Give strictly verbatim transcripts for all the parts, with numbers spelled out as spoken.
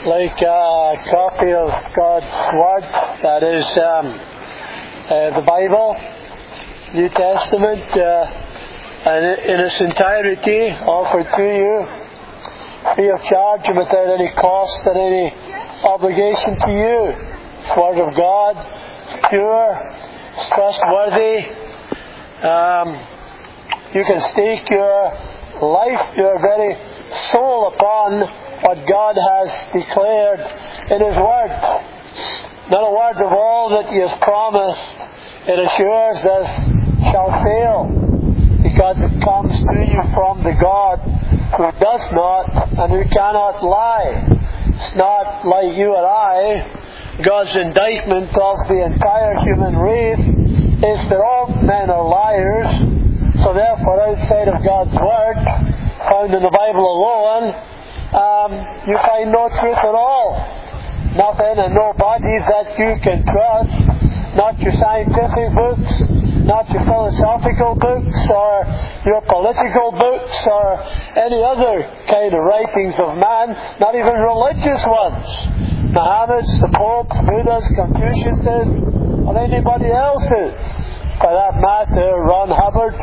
like a copy of God's Word, that is um, uh, the Bible, New Testament, uh, and in its entirety offered to you, free of charge and without any cost and any obligation to you. It's the Word of God, it's pure, it's trustworthy. Um, you can stake your life, your very soul upon what God has declared in His Word. Not a word of all that He has promised, it assures us, shall fail, because it comes to you from the God who does not and who cannot lie. It's not like you and I. God's indictment of the entire human race is that all men are liars. So therefore, outside of God's Word, found in the Bible alone, um, you find no truth at all. Nothing and nobody that you can trust. Not your scientific books, not your philosophical books, or your political books, or any other kind of writings of man, not even religious ones. Muhammad's, the Popes, Buddha's, Confucius's, or anybody else's. For that matter, Ron Hubbard.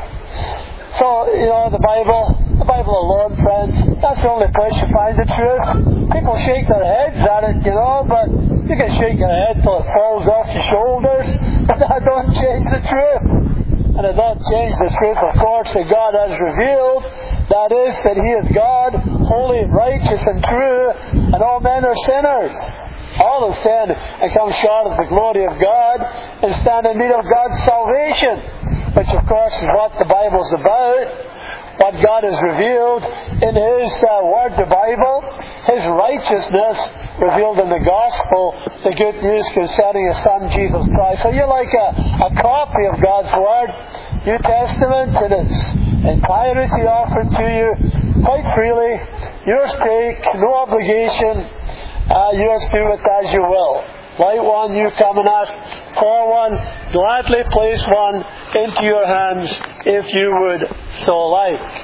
So, you know, the Bible, the Bible alone, friends, that's the only place you find the truth. People shake their heads at it, you know, but you can shake your head till it falls off your shoulders, but that don't change the truth. And it don't change the truth, of course, that God has revealed. That is, that He is God, holy, righteous, and true, and all men are sinners. All have sinned and come short of the glory of God and stand in need of God's salvation, which of course is what the Bible's about, what God has revealed in His uh, Word, the Bible, His righteousness revealed in the Gospel, the good news concerning His Son, Jesus Christ. So you're like a, a copy of God's Word, New Testament, in its entirety offered to you quite freely. Yours take, no obligation. Uh, yours do it as you will. Like one, you come and ask for one, gladly place one into your hands if you would so like.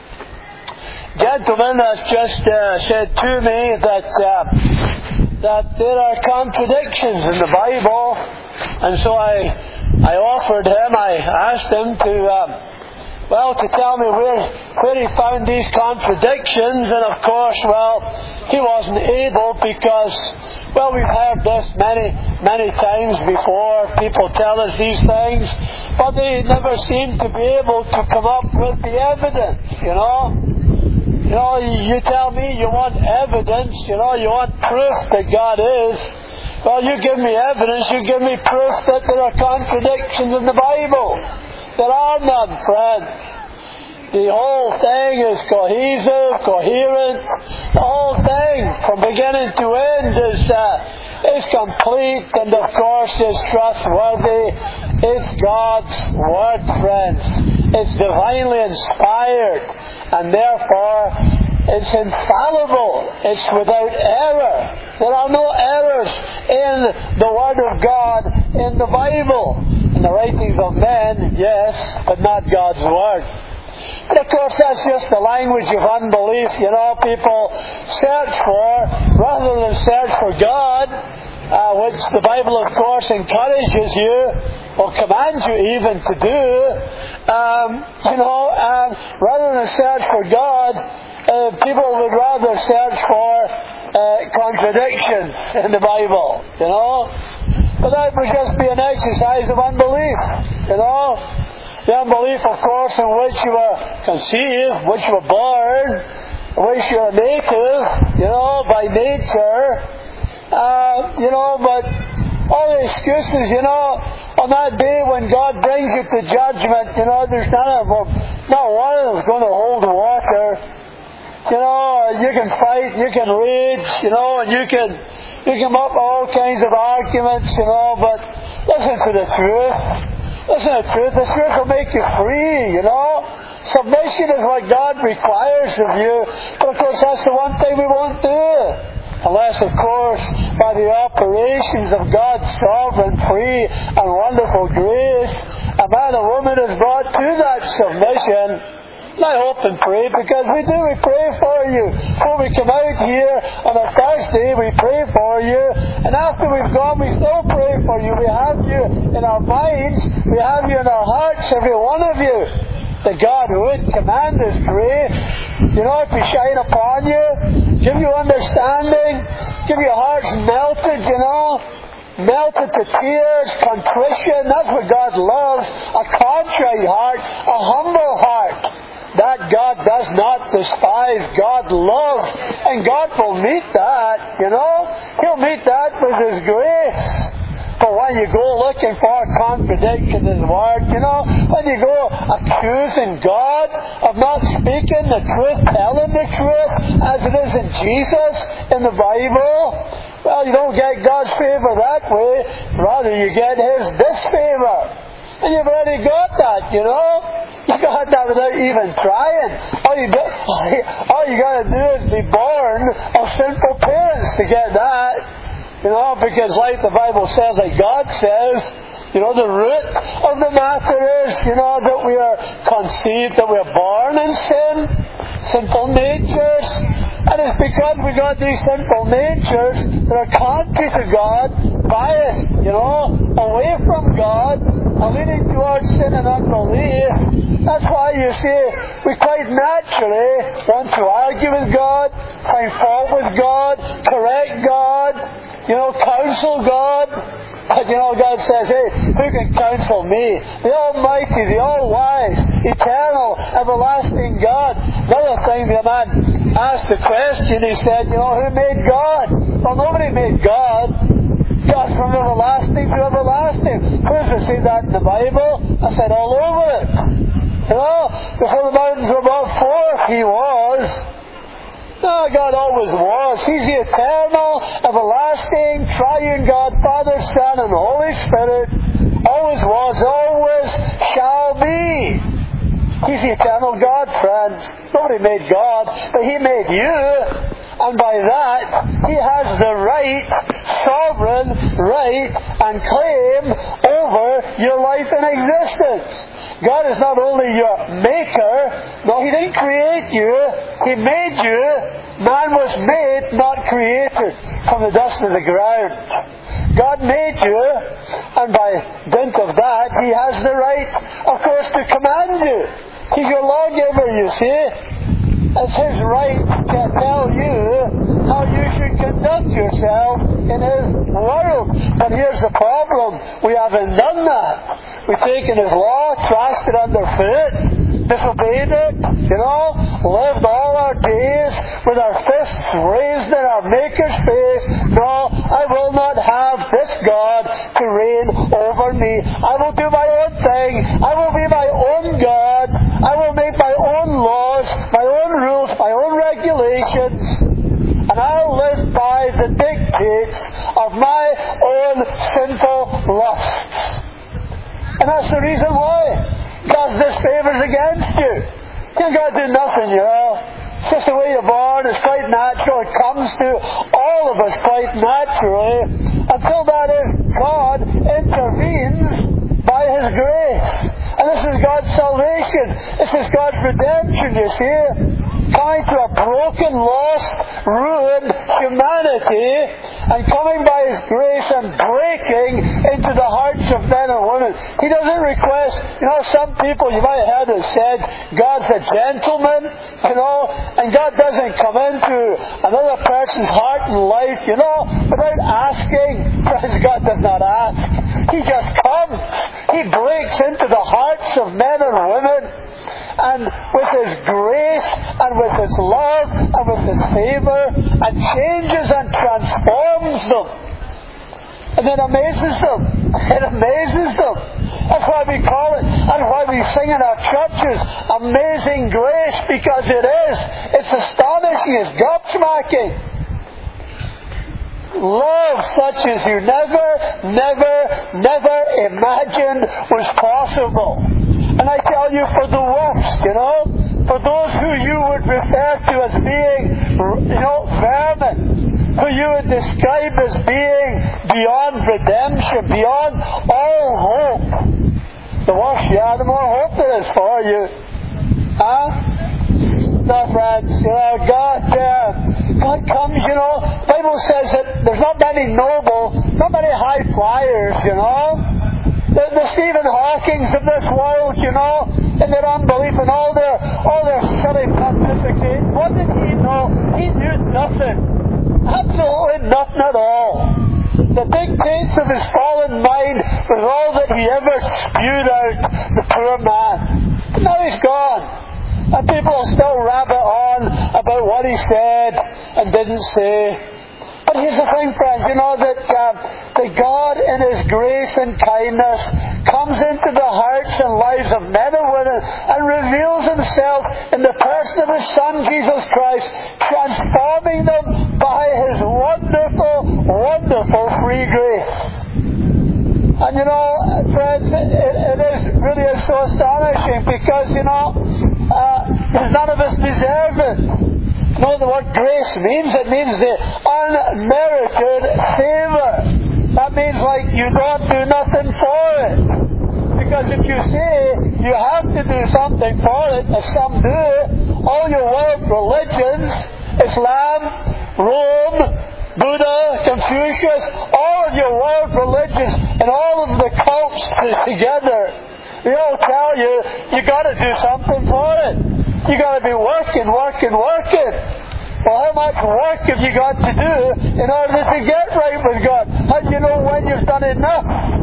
Gentleman has just uh, said to me that uh, that there are contradictions in the Bible, and so I I offered him, I asked him to um, well, to tell me where where he found these contradictions, and of course, well, he wasn't able because, well, we've heard this many, many times before. People tell us these things, but they never seem to be able to come up with the evidence, you know. You know, you tell me you want evidence, you know, you want proof that God is. Well, you give me evidence, you give me proof that there are contradictions in the Bible. There are none, friends. The whole thing is cohesive, coherent. The whole thing, from beginning to end, is uh, is complete, and of course is trustworthy. It's God's Word, friends. It's divinely inspired, and therefore it's infallible. It's without error. There are no errors in the Word of God in the Bible. In the writings of men, yes, but not God's Word. But of course, that's just the language of unbelief. You know, people search for, rather than search for God, uh, which the Bible, of course, encourages you, or commands you even to do, um, you know, and rather than search for God, uh, people would rather search for uh, contradictions in the Bible, you know. But that would just be an exercise of unbelief, you know. The unbelief, of course, in which you were conceived, which you were born, which you are native, you know, by nature. Uh, you know, but all the excuses, you know, on that day when God brings you to judgment, you know, there's none of them, not one of them is going to hold water. You know, you can fight, you can rage, you know, and you can you can come up with all kinds of arguments, you know, but listen to the truth. Listen to the truth. The truth will make you free, you know. Submission is what God requires of you. But of course, that's the one thing we won't do. Unless, of course, by the operations of God's sovereign, free, and wonderful grace, a man or woman is brought to that submission. And I hope and pray, because we do, we pray for you. Before we come out here on a Thursday, we pray for you. And after we've gone, we still pray for you. We have you in our minds. We have you in our hearts, every one of you. That God would command His grace, you know, to shine upon you, give you understanding, give your hearts melted, you know, melted to tears, contrition. That's what God loves, a contrite heart, a humble heart. That God does not despise, God loves, and God will meet that, you know. He'll meet that with His grace. But when you go looking for a contradiction in His Word, you know, when you go accusing God of not speaking the truth, telling the truth, as it is in Jesus, in the Bible, well, you don't get God's favour that way. Rather, you get His disfavour. And you've already got that, you know. You got that without even trying. All you, do, all you got to do is be born of sinful parents to get that. You know, because like the Bible says, like God says, you know, the root of the matter is, you know, that we are conceived, that we are born in sin, sinful natures. And it's because we got these sinful natures that are contrary to God, biased, you know, away from God, and leading towards sin and unbelief. That's why you see, we quite naturally want to argue with God, find fault with God, correct God, you know, counsel God. But you know, God says, hey, who can counsel me? The Almighty, the All-Wise, Eternal, Everlasting God. Another thing, the man asked the question, he said, you know, who made God? Well, nobody made God. God's from everlasting to everlasting. Where's we see that in the Bible? I said, all over it. You know, before the mountains were brought forth, He was. No, God always was. He's the eternal, everlasting, triune God, Father, Son, and Holy Spirit. Always was, always shall be. He's the eternal God, friends. Nobody made God, but He made you. And by that, He has the right, sovereign right and claim over your life and existence. God is not only your maker. No, He didn't create you. He made you. Man was made, not created, from the dust of the ground. God made you, and by dint of that, He has the right, of course, to command you. He's your lawgiver, you see. It's His right to tell you how you should conduct yourself in His world. But here's the problem. We haven't done that. We've taken His law, trashed it underfoot, disobeyed it, you know, lived all our days with our fists raised in our Maker's face. No, I will not have this God to reign over me. I will do my own thing. I will be my own God. I will make my own laws, my own rules, my own regulations. And I'll live by the dictates of my own sinful lusts. And that's the reason why God's disfavours against you. You ain't got to do nothing, you know. It's just the way you're born. It's quite natural. It comes to all of us quite naturally. Until that is, God intervenes by His grace. And this is God's salvation. This is God's redemption, you see. Coming to a broken, lost, ruined humanity, and coming by His grace and breaking into the hearts of men and women. He doesn't request, you know, some people, you might have heard it said, God's a gentleman, you know, and God doesn't come into another person's heart and life, you know, without asking. Friends, God does not ask. He just comes. He breaks into the hearts of men and women, and with His grace and with His love and with His favour, and changes and transforms them, and then amazes them. It amazes them. That's why we call it, that's why we sing in our churches, Amazing Grace, because it is. It's astonishing. It's gobsmacking. Love such as you never, never, never imagined was possible. And I tell you, for the worst, you know, for those who you would refer to as being, you know, vermin, who you would describe as being beyond redemption, beyond all hope, the worse you are, the more hope there is for you. Huh? No, friends, you know, God, uh, God comes, you know. The Bible says that there's not many noble, not many high flyers, you know. The, the Stephen Hawkings of this world, you know, in their unbelief and all their all their silly pontificate. What did he know? He knew nothing. Absolutely nothing at all. The dictates of his fallen mind was all that he ever spewed out, the poor man. But now he's gone. And people still rabbit on about what he said and didn't say. But here's the thing, friends, you know, that, uh, that God in His grace and kindness comes into the hearts and lives of men and women and reveals Himself in the person of His Son, Jesus Christ, transforming them by His wonderful, wonderful free grace. And you know, friends, it, it is really is so astonishing because, you know, uh, none of us deserve it. You know what the word grace means? It means the unmerited favour. That means like you don't do nothing for it. Because if you say you have to do something for it, as some do, all your world religions, Islam, Rome, Buddha, Confucius, all of your world religions and all of the cults together, they all tell you you got to do something for it. You got to be working, working, working. Well, how much work have you got to do in order to get right with God? How do you know when you've done enough?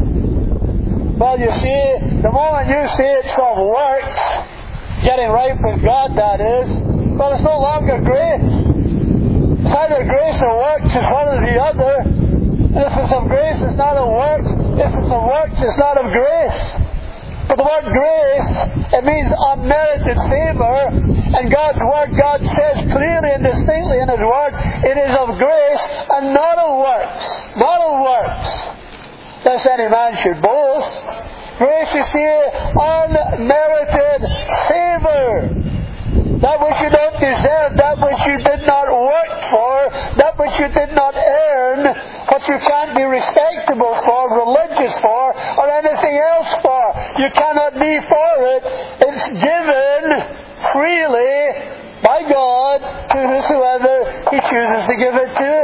Well, you see, the moment you say it's of works, getting right with God, that is, well, it's no longer grace. It's either grace or works. It's one or the other. And if it's of grace, it's not of works. If it's of works, it's not of grace. But the word grace, it means unmerited favour. And God's Word, God says clearly and distinctly in His Word, it is of grace and not of works. Not of works. Lest any man should boast. Grace, you see, unmerited favour. That which you don't deserve, that which you did not work for, that which you did not earn, what you can't be respectable for, religious for, or anything else for. You cannot be for it. It's given freely by God to whosoever He chooses to give it to.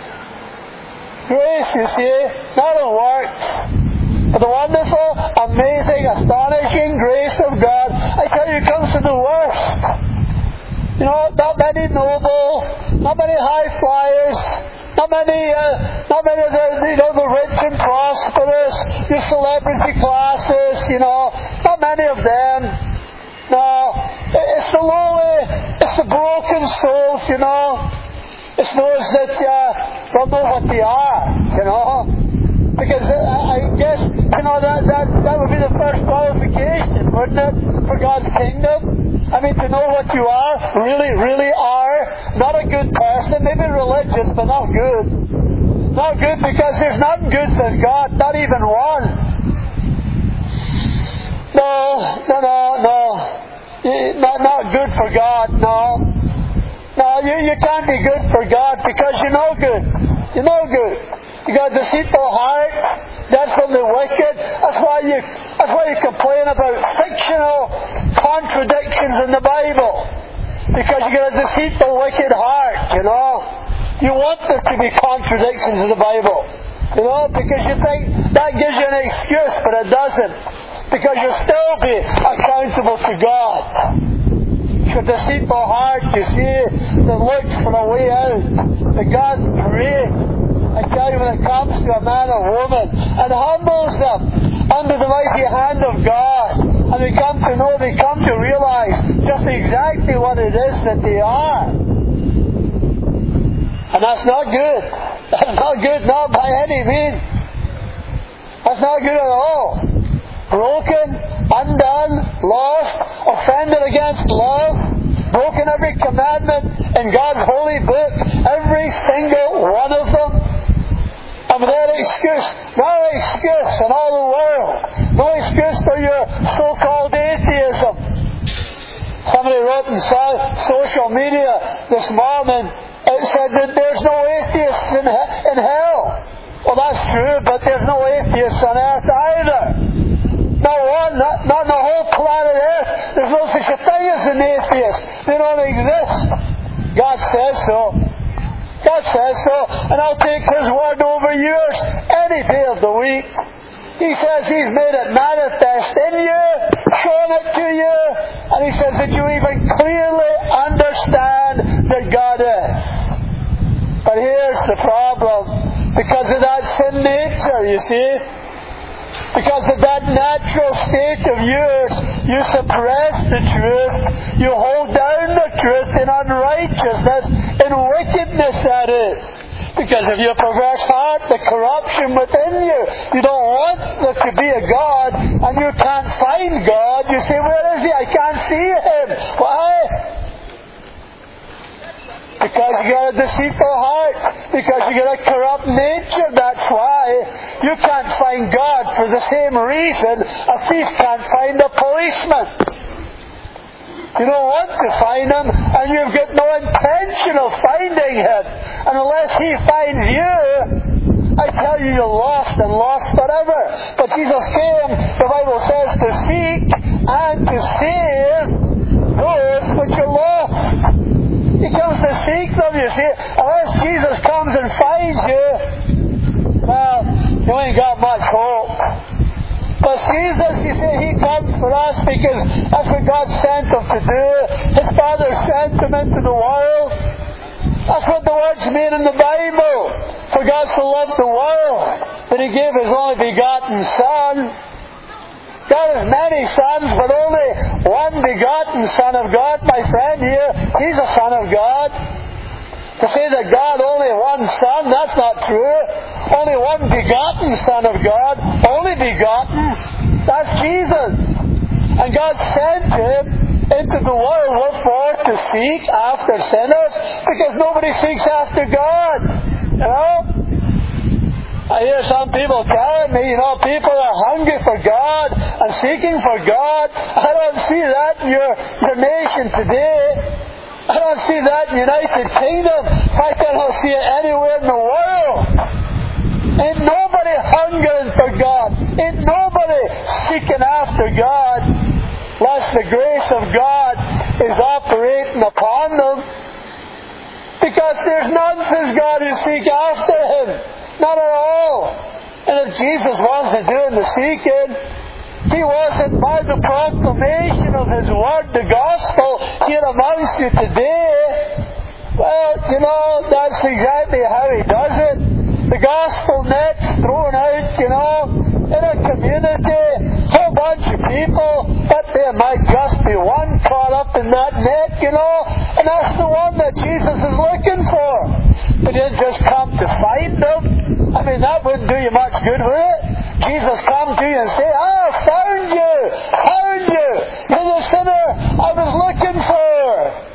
Grace, you see, not of works. But the wonderful, amazing, astonishing grace of God, I tell you, comes from the worst. You know, not many noble, not many high flyers, not many, uh, not many of the, you know, the rich and prosperous, your celebrity classes, you know, not many of them. No, it's the lowly, it's the broken souls, you know. It's those that uh, don't know what they are, you know. Because uh, I guess, you know, that, that, that would be the first qualification, wouldn't it, for God's kingdom? I mean, to know what you are, really, really are. Not a good person, maybe religious, but not good. Not good because there's nothing good, says God, not even one. No, no, no, no. Not, not good for God, no. No, you, you can't be good for God because you're no good. You're no good. You got a deceitful heart. That's from the wicked. That's why you that's why you complain about fictional contradictions in the Bible. Because you got a deceitful, wicked heart, you know. You want there to be contradictions in the Bible. You know, because you think that gives you an excuse, but it doesn't. Because you'll still be accountable to God. It's a deceitful heart, you see, that looks for a way out. That God creates. I tell you, when it comes to a man or woman and humbles them under the mighty hand of God, and they come to know, they come to realize just exactly what it is that they are. And that's not good. That's not good, not by any means. That's not good at all. Broken, undone, lost, offended against love, broken every commandment in God's holy book, every single one of them. And without excuse, no excuse in all the world, no excuse for your so-called atheism. Somebody wrote in social media this morning, it said that there's no atheists in, in hell. Well, that's true, but there's no atheists on earth either. Not one. not, not the whole planet Earth. There's no such a thing as an atheist. They don't exist. God says so. God says so. And I'll take His word over yours any day of the week. He says He's made it manifest in you, shown it to you, and He says that you even clearly understand that God is. But here's the problem. Because of that sin nature, you see, because of that natural state of yours, you suppress the truth, you hold down the truth in unrighteousness, in wickedness that is. Because of your perverse heart, the corruption within you. You don't want there to be a God, and you can't find God. You say, where is He? I can't see Him. Why? Because you got a deceitful heart. Because you got a corrupt nature. That's why you can't find God for the same reason a thief can't find a policeman. You don't want to find Him, and you've got no intention of finding Him. And unless He finds you, I tell you, you're lost and lost forever. But Jesus came, the Bible says, to seek and to save those which are lost. He comes to seek them, you see. Unless Jesus comes and finds you, well, you ain't got much hope. But Jesus, you see, He comes for us because that's what God sent Him to do. His Father sent Him into the world. That's what the words mean in the Bible. For God so loved the world that He gave His only begotten Son. God has many sons, but only one begotten Son of God. My friend here, He's a Son of God. To say that God only one Son, that's not true. Only one begotten Son of God, only begotten, that's Jesus. And God sent Him into the world, what for? To seek after sinners, because nobody seeks after God. You know? I hear some people telling me, you know, people are hungry for God and seeking for God. I don't see that in your, your nation today. I don't see that in the United Kingdom. In fact, I don't see it anywhere in the world. Ain't nobody hungering for God. Ain't nobody seeking after God, lest the grace of God is operating upon them. Because there's none, says God, who seek after Him. Not at all. And if Jesus wasn't doing the seeking, He wasn't by the proclamation of His Word, the Gospel, here amongst you today. Well, you know, that's exactly how He does it. The Gospel net's thrown out, you know, in a community, a whole bunch of people, but there might just be one caught up in that net, you know, and that's the one that Jesus is looking for. But He didn't just come to find them. I mean, that wouldn't do you much good, would it? Jesus come to you and say, I found you! Found you! You're the sinner I was looking for!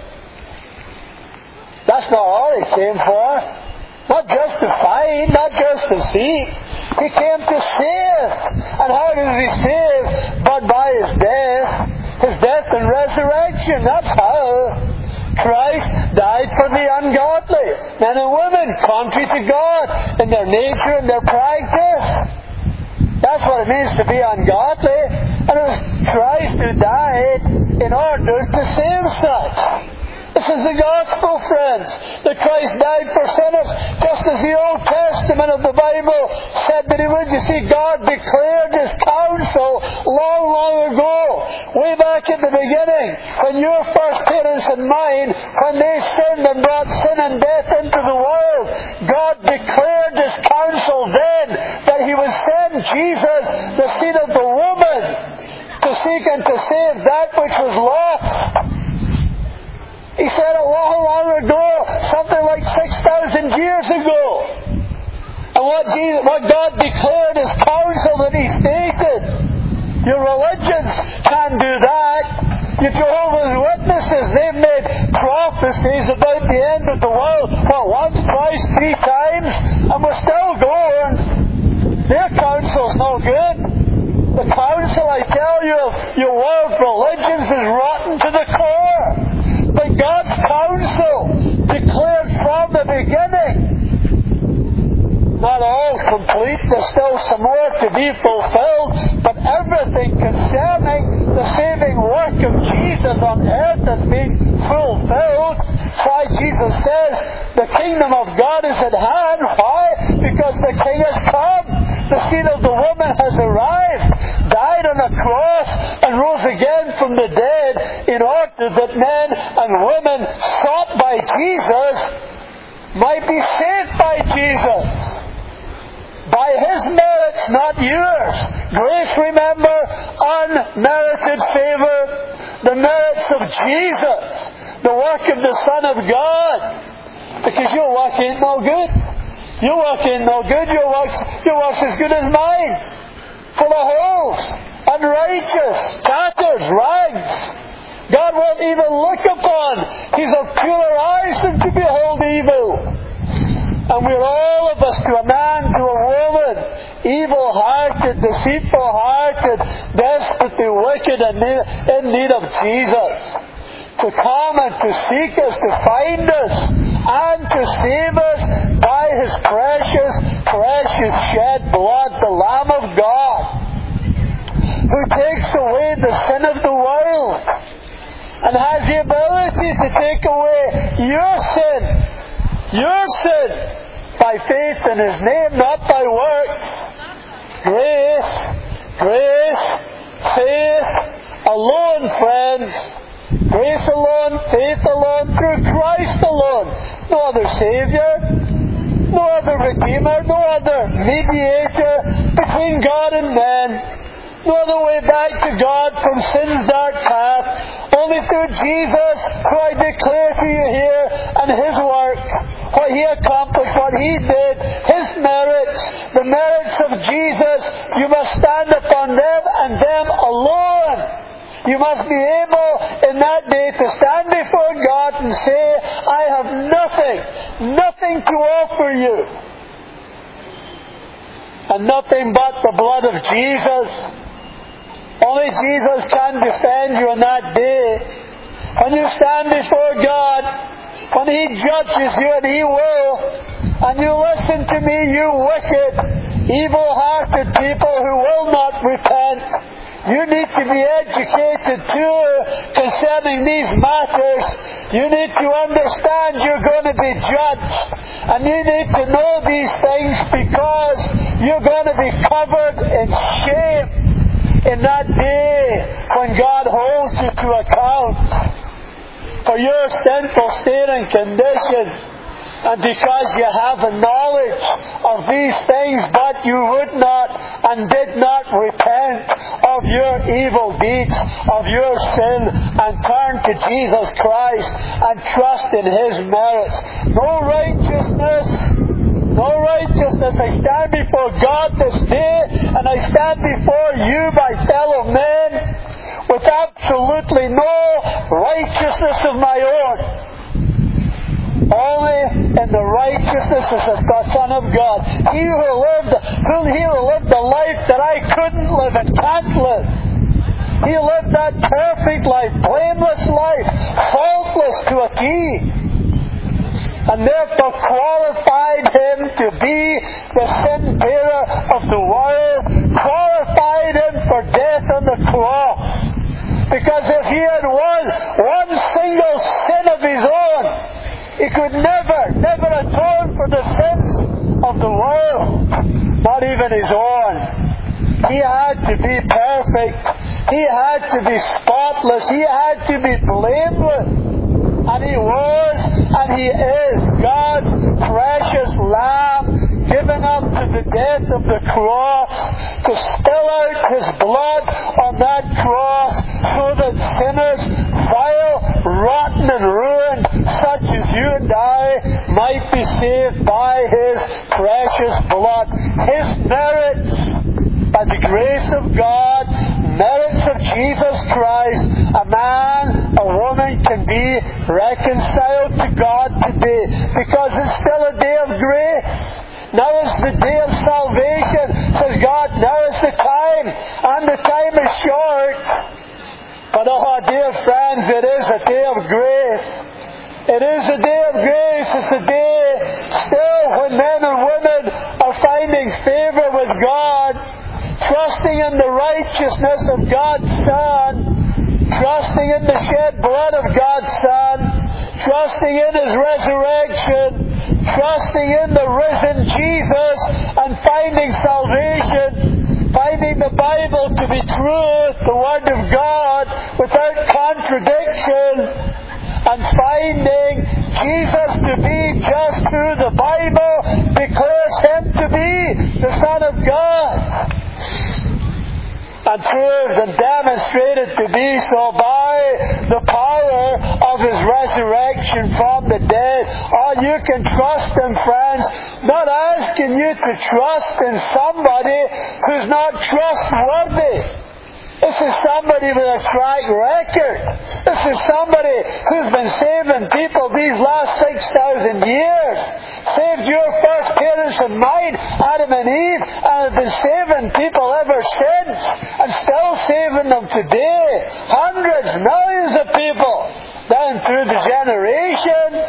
That's not all He came for. Not just to find, not just to seek. He came to save. And how does He save? But by His death. His death and resurrection. That's how. Christ died for the ungodly, men and women, contrary to God, in their nature and their practice. That's what it means to be ungodly. And it was Christ who died in order to save such. This is the gospel, friends, that Christ died for sinners, just as the Old Testament of the Bible said that He would. You see, God declared His counsel long, long ago, way back at the beginning, when your first parents and mine, when they sinned and brought sin and death into the world, God declared His counsel then that He would send Jesus, the seed of the woman, to seek and to save that which was lost. He said it long, long ago, something like six thousand years ago. And what, Jesus, what God declared as counsel that He stated. Your religions can't do that. Your Jehovah's Witnesses, they've made prophecies about the end of the world, what, once, twice, three times, and we're still going. Their counsel's no good. The counsel, I tell you, of your world religions is rotten to the core. But God's counsel declared from the beginning. Not all complete. There's still some more to be fulfilled. But everything concerning the saving work of Jesus on earth has been fulfilled. That's why Jesus says the kingdom of God is at hand. Why? Because the King has come. The seed of the woman has arrived, died on a cross, and rose again from the dead in order that men and women sought by Jesus might be saved by Jesus. By His merits, not yours. Grace, remember, unmerited favor. The merits of Jesus. The work of the Son of God. Because your work ain't no good. Your work ain't no good. Your work's, your work's as good as mine. Full of holes. Unrighteous. Tatters. Rags. God won't even look upon. He's of purer eyes than to behold evil. And we're all of us, to a man, to a woman, evil-hearted, deceitful-hearted, desperately wicked and in need of Jesus. To come and to seek us, to find us, and to save us by His precious, precious shed blood, the Lamb of God, who takes away the sin of the world, and has the ability to take away your sin, your sin, by faith in His name, not by works. Grace, grace, faith alone, friends. Grace alone, faith alone, through Christ alone. No other Saviour, no other Redeemer, no other mediator between God and men. No other way back to God from sin's dark path. Only through Jesus, who I declare to you here, and His work, what He accomplished, what He did, His merits, the merits of Jesus. You must stand upon them and them alone. You must be able in that day to stand before God and say, I have nothing, nothing to offer you. And nothing but the blood of Jesus. Only Jesus can defend you on that day. When you stand before God, when He judges you, and He will, and you listen to me, you wicked, evil-hearted people who will not repent, you need to be educated too concerning these matters. You need to understand you're going to be judged. And you need to know these things because you're going to be covered in shame in that day when God holds you to account for your sinful state and condition. And because you have a knowledge of these things, but you would not and did not repent of your evil deeds, of your sin, and turn to Jesus Christ and trust in His merits. No righteousness, no righteousness. I stand before God this day, and I stand before you, my fellow men, with absolutely no righteousness of my own. Only in the righteousness of the Son of God. He who lived, who he who lived the life that I couldn't live and can't live. He lived that perfect life, blameless life, faultless to a T. And therefore qualified Him to be the sin bearer of the world, qualified Him for death on the cross. Because if He had won one single sin of His own, He could never, never atone for the sins of the world, not even His own. He had to be perfect. He had to be spotless. He had to be blameless. And He was, and He is, God's precious Lamb, given up to the death of the cross, to spill out His blood on that cross, so that sinners, vile, rotten and ruined, such as you and I, might be saved by His precious blood. His merits, by the grace of God, merits of Jesus Christ, a man, a woman can be reconciled to God today, because it's still a day of grace. Now is the day of salvation, says God. Now is the time, and the time is short. But oh, dear friends, it is a day of grace. It is a day of grace. It's a day still when men and women are finding favor with God, trusting in the righteousness of God's Son, trusting in the shed blood of God's Son, trusting in His resurrection, trusting in the risen Jesus, and finding salvation, finding the Bible to be truth, the Word of God, without contradiction, and finding Jesus to be just who the Bible declares Him to be, the Son of God, and proved and demonstrated to be so by the power of His resurrection from the dead. Oh, you can trust Him, friends. Not asking you to trust in somebody who's not trustworthy. This is somebody with a track record. This is somebody who's been saving people these last six thousand years. Saved your first parents and mine, Adam and Eve, and has been saving people ever since, and still saving them today. Hundreds, millions of people down through the generation.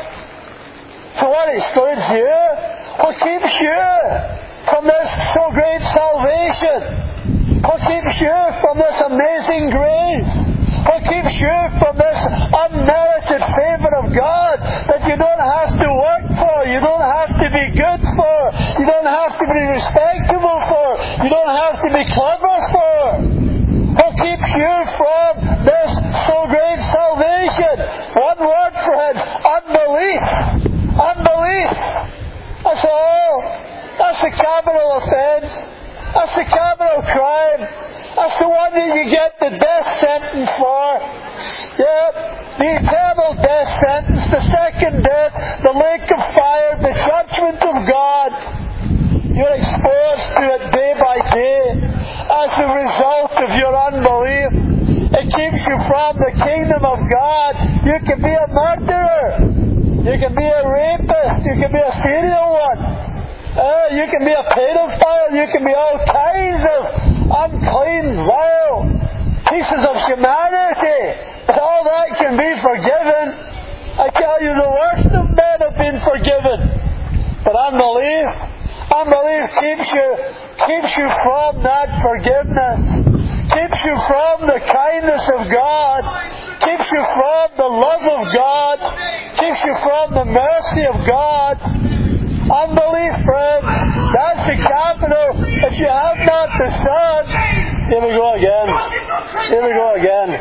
So what excludes you? What keeps you from this so great salvation? What keeps you from this amazing grace? What keeps you from this unmerited favor of God that you don't have to work for, you don't have to be good for, you don't have to be respectable for, you don't have to be clever for? What keeps you from this so great salvation? One word, friends: unbelief. Unbelief. That's all. That's a capital offense. That's the capital crime. That's the one that you get the death sentence for. Yep, the eternal death sentence, the second death, the lake of fire, the judgment of God. You're exposed to it day by day as a result of your unbelief. It keeps you from the kingdom of God. You can be a murderer. You can be a rapist. You can be a serial one. Uh, you can be a pedophile, you can be all kinds of unclean, vile pieces of humanity. But all that can be forgiven. I tell you, the worst of men have been forgiven. But unbelief, unbelief keeps you, keeps you from that forgiveness. Keeps you from the kindness of God. Keeps you from the love of God. Keeps you from the mercy of God. Unbelief, friends, that's the capital. If you have not the Son, here we go again. Here we go again.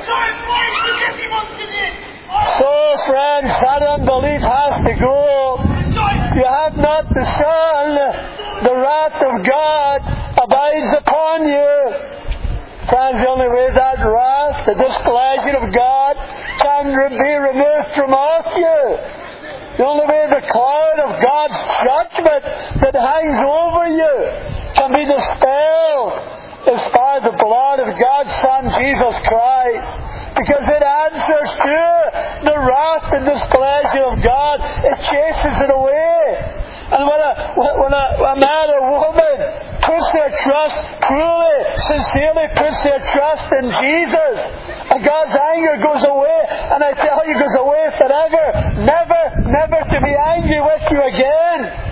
So, friends, that unbelief has to go. If you have not the Son, the wrath of God abides upon you. Friends, the only way that wrath, the displeasure of God, can be removed from off you, the only way the cloud of God's judgment that hangs over you can be dispelled is by the blood of God's Son, Jesus Christ. Because it answers to the wrath and displeasure of God. It chases it away. And when a, when a, a man or woman puts their trust, truly, sincerely puts their trust in Jesus, and God's anger goes away, and I tell you, goes away forever, never, never to be angry with you again.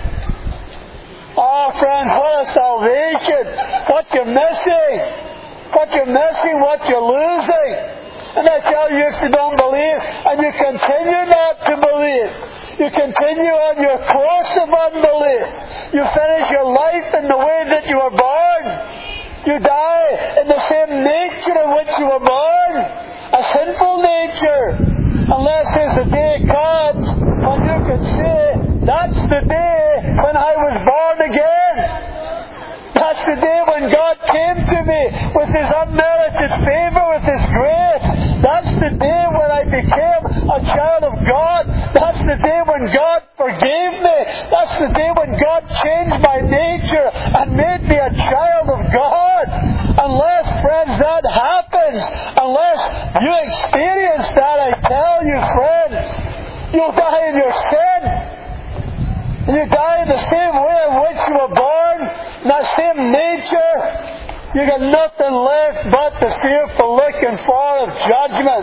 Oh, friends, what a salvation! What you're missing! What you're missing, what you're losing! And I tell you, if you don't believe, and you continue not to believe, you continue on your course of unbelief, you finish your life in the way that you were born. You die in the same nature in which you were born, a sinful nature, unless there's a day comes when you can say, that's the day when I was born again. That's the day when God came to me with His unmerited favor, with His grace. That's the day when I became a child of God. That's the day when God forgave me. That's the day when God changed my nature and made me a child of God. Unless, friends, that happens, unless you experience that, I tell you, friends, you'll die in your sin. You die in the same way in which you were born, in that same nature. You got nothing left but the fearful looking for of judgment.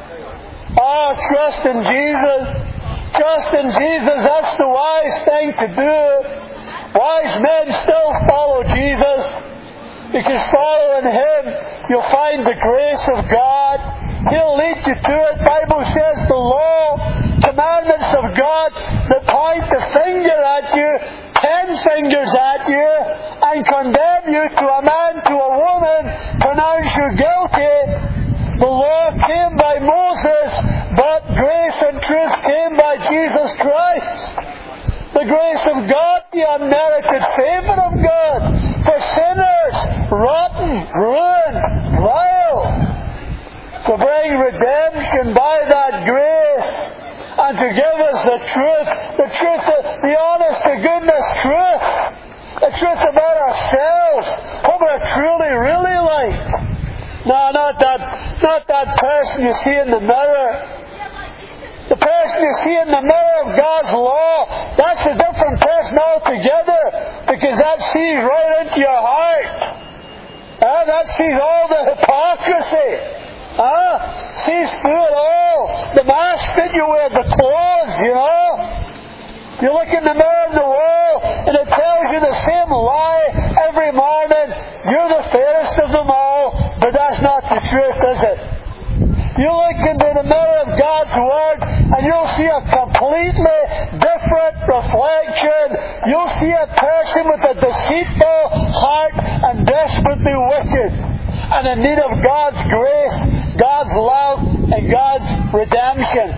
Oh, trust in Jesus. Trust in Jesus. That's the wise thing to do. wise men still follow Jesus. Because following Him, you'll find the grace of God. He'll lead you to it. The Bible says the law, commandments of God that point the finger at you, ten fingers at you, and condemn you to a man, to a woman, pronounce you guilty. The law came by Moses, but grace and truth came by Jesus Christ. The grace of God, the unmerited favour of God for sinners, rotten, ruined, vile, to bring redemption by that grace and to give us the truth, the truth, the, the honest to goodness truth, the truth about ourselves, what we're truly, really like. No, not that, not that person you see in the mirror. The person you see in the mirror of God's law, that's a different person altogether, because that sees right into your heart. Uh, that sees all the hypocrisy. Uh, sees through it all. The mask that you wear, the clothes, you know. You look in the mirror of the wall, and it tells you the same lie every morning. You're the fairest of them all, but that's not the truth, is it? You look into the mirror of God's Word and you'll see a completely different reflection. You'll see a person with a deceitful heart and desperately wicked and in need of God's grace, God's love, and God's redemption.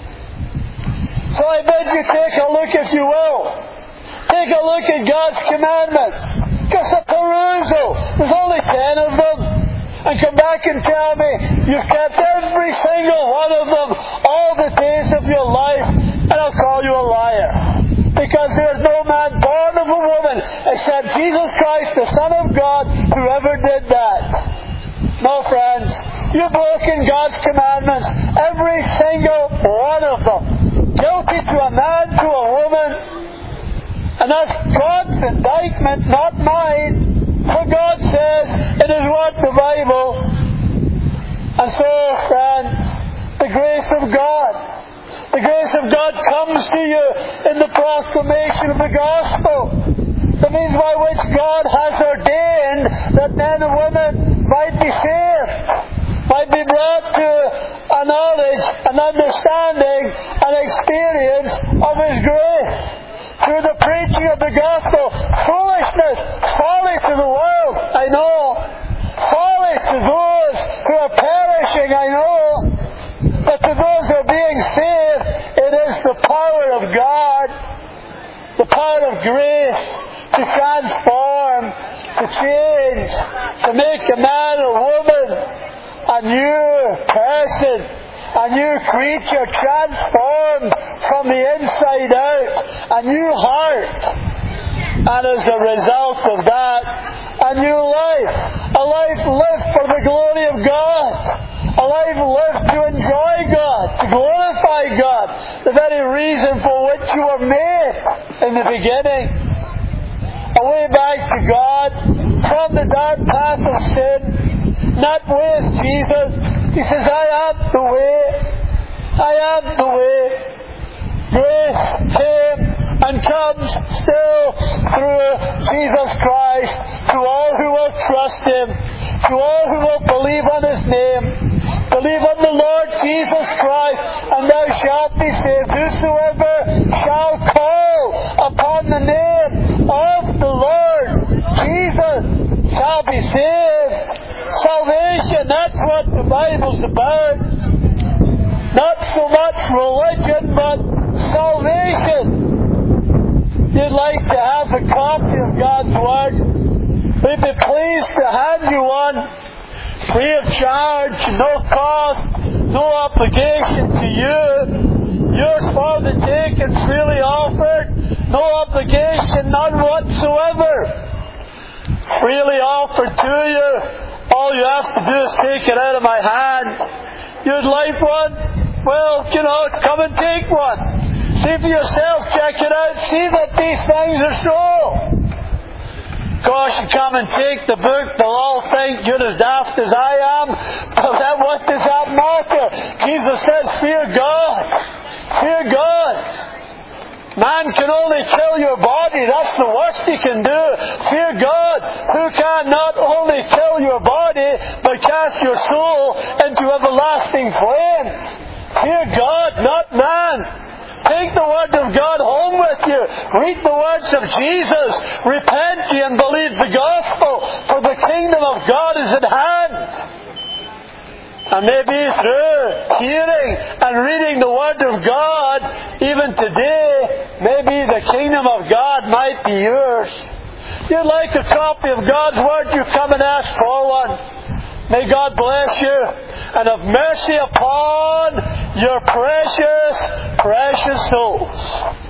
So I bid you take a look, if you will. Take a look at God's commandments. Just a perusal. There's only ten of them. And come back and tell me you've kept every single one of them all the days of your life, and I'll call you a liar. Because there is no man born of a woman except Jesus Christ, the Son of God, who ever did that. No, friends. You've broken God's commandments, every single one of them. Guilty to a man, to a woman. And that's God's indictment, not mine. For God says in His Word, the Bible. And so, friend, the grace of God. The grace of God comes to you in the proclamation of the gospel. The means by which God has ordained that men and women might be saved, might be brought to a knowledge, an understanding, an experience of His grace. Through the preaching of the gospel, foolishness, folly to the world, I know. Folly to those who are perishing, I know. But to those who are being saved, it is the power of God, the power of grace to transform, to change, to make a man or woman a new person. A new creature transformed from the inside out. A new heart. And as a result of that, a new life. A life lived for the glory of God. A life lived to enjoy God, to glorify God. The very reason for which you were made in the beginning. A way back to God from the dark path of sin. Not with Jesus. He says, I am the way. I am the way. Grace came and comes still through Jesus Christ to all who will trust Him, to all who will believe on His name. Believe on the Lord Jesus Christ, and thou shalt be saved. Whosoever shall call upon the name of the Lord Jesus shall be saved. Salvation, that's what the Bible's about. Not so much religion, but salvation. You'd like to have a copy of God's Word? We'd be pleased to hand you one, free of charge, no cost, no obligation to you. Yours for the taking, freely offered, no obligation, none whatsoever. Freely offered to you. All you have to do is take it out of my hand. You'd like one? Well, you know, come and take one. See for yourself, check it out, see that these things are so. Of course, you come and take the book, they'll all think you're as daft as I am. But then what does that matter? Jesus says, fear God. Fear God. Man can only kill your body. That's the worst he can do. Fear God, who can not only kill your body, but cast your soul into everlasting flames. Fear God, not man. Take the Word of God home with you. Read the words of Jesus. Repent ye and believe the gospel, for the kingdom of God is at hand. And maybe through hearing and reading the Word of God, even today, maybe the kingdom of God might be yours. If you'd like a copy of God's Word, you come and ask for one. May God bless you and have mercy upon your precious, precious souls.